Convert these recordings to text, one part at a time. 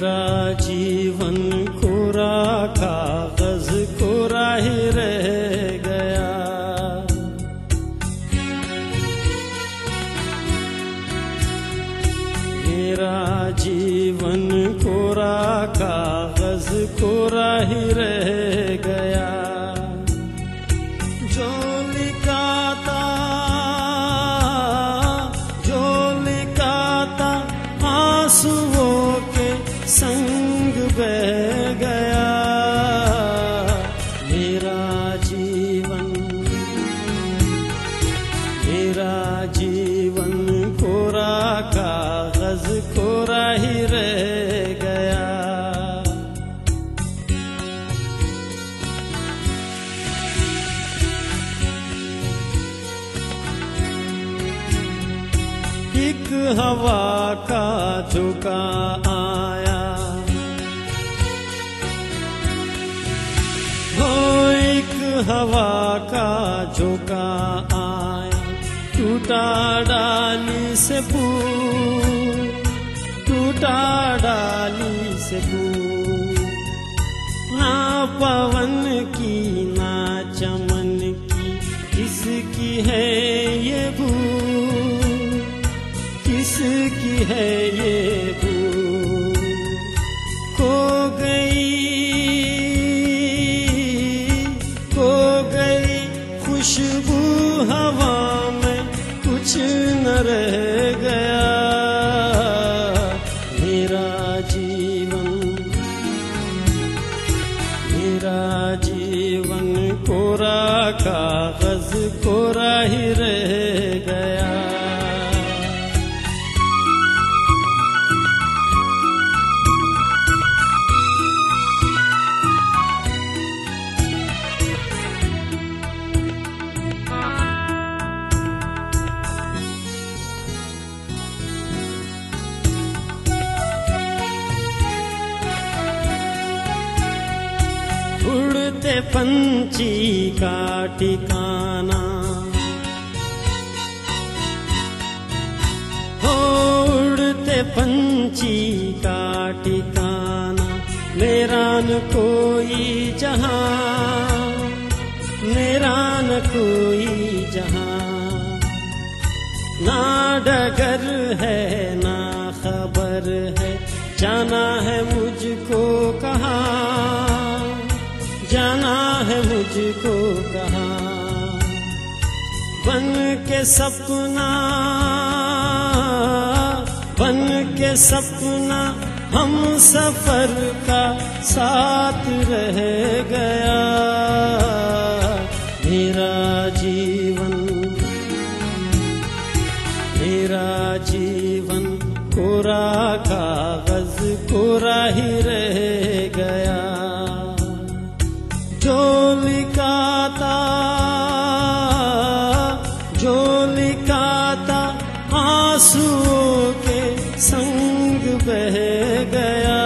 मेरा जीवन कोरा कागज कोरा ही रह गया। मेरा जीवन कोरा कागज कोरा ही रह गया। जो लिखा था आंसुओं के संग बह गया। मेरा जीवन कोरा कागज कोरा ही रह गया। एक हवा का झोंका आया, एक हवा का झोंका आया, टूटा डाली से फूल, टूटा डाली से फूल। ना पवन की ना चमन की किसकी है ये भूल, किसकी है ये भूल। खो गई खुशबू हवा में, कुछ न रह गया। मेरा जीवन कोरा कागज कोरा ही रह गया। उड़ते पंछी का ठिकाना, हो उड़ते पंछी का ठिकाना। मेरा न कोई जहां, मेरा न कोई जहां। ना डगर है ना खबर है, जाना है मुझको कहाँ, जाना है मुझको कहाँ। बन के सपना हम सफर का साथ रह गया। मेरा जीवन कोरा कागज कोरा ही रह गया। जो लिखा था आंसुओं के संग बह गया।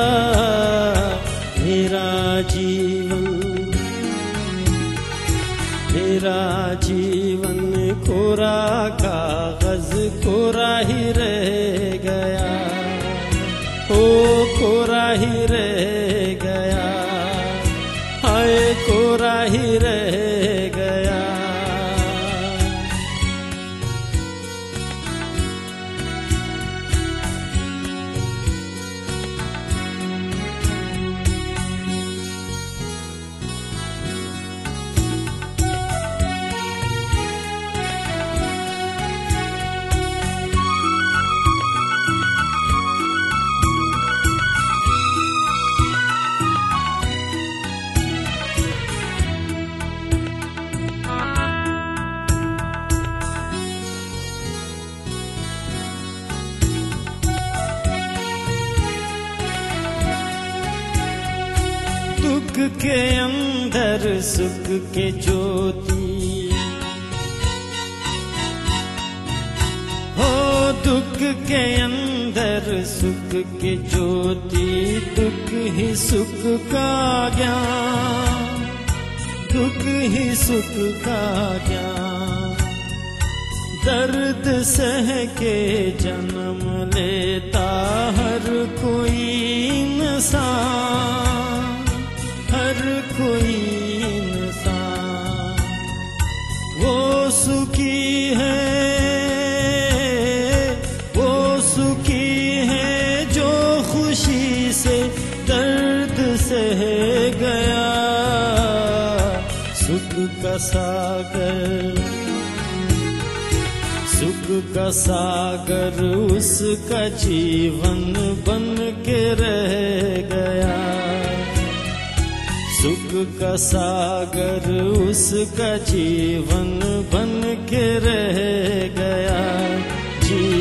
मेरा जीवन कोरा कागज कोरा ही रह गया। ओ कोरा ही रह गया, हाय कोरा ही रह गया। दुख के अंदर सुख के ज्योति, हो दुख के अंदर सुख के ज्योति। दुख ही सुख का ज्ञान, दुख ही सुख का ज्ञान। दर्द सह के जन्म लेता हर कोई, का सागर, सुख का सागर उसका जीवन बन के रह गया। सुख का सागर उसका जीवन बन के रह गया।